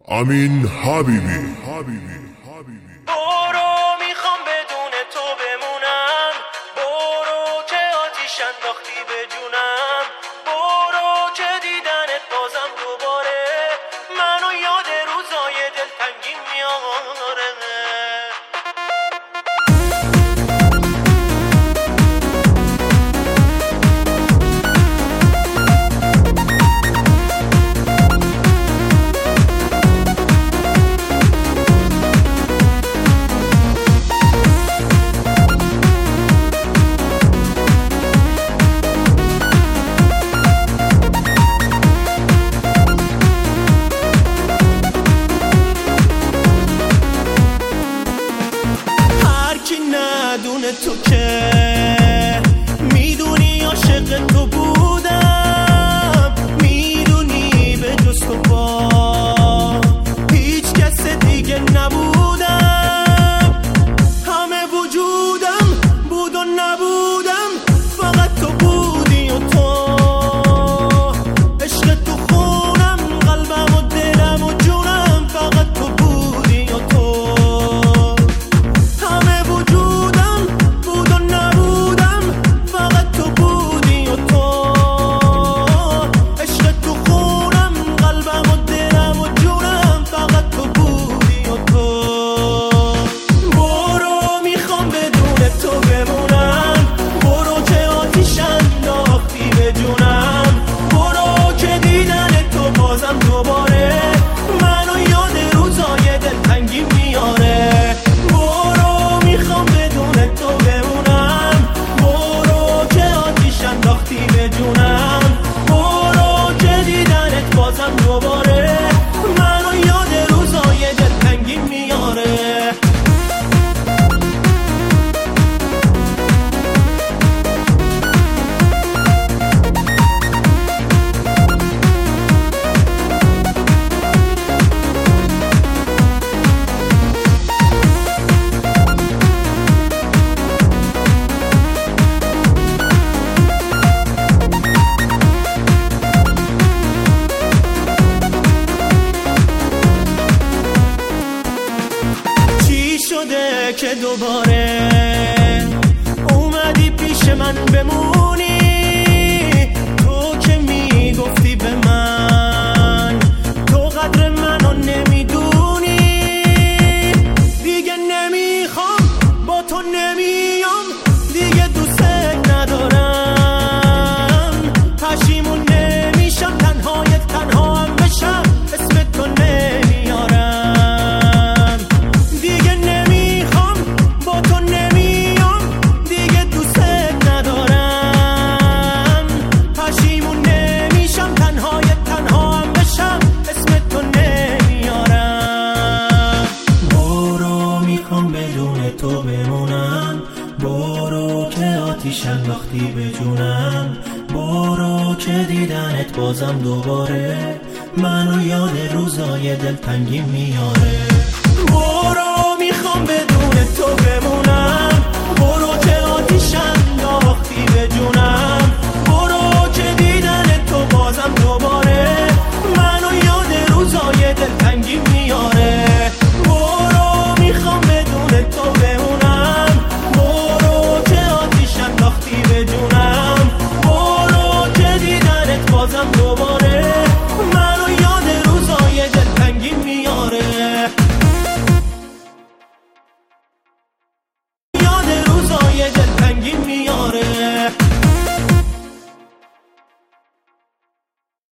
امین حبیبی. برو میخوام بدون تو بمونم، برو که آتیش انداختی به جونم، برو که دیدنت بازم دوباره منو یاد روزای دلتنگی میاره. ندونه تو که میدونی عاشق تو بودم، میدونی به جز تو با هیچ کس دیگه نبودم، همه وجودم بود و نبودم فقط تو بودی و تو، عشق تو خونم قلبم و دلم و جونم فقط تو بودی و تو، که دوباره اومدی پیش من بمونی، تو که میگفتی به من تو قدر منو نمیدونی، دیگه نمیخوام با تو نمیام، دیگه دوست ندارم، پشیمون نمیشم تنهایت تنها هم بشم اسم تو نمیارم، دیگه نمیخوام با تو نمیام، دیگه دوست ندارم، پشیمون نمیشم تنهایت تنها هم بشم اسم تو نمیارم. برو میخوام بدون تو بمونم، برو که آتیش انداختی به جونم، برو که دیدنت بازم دوباره منو یاد روزای دلتنگی میاره. برو میخوام بدون تو بمونم، برو که آتیش انداختی به جونم،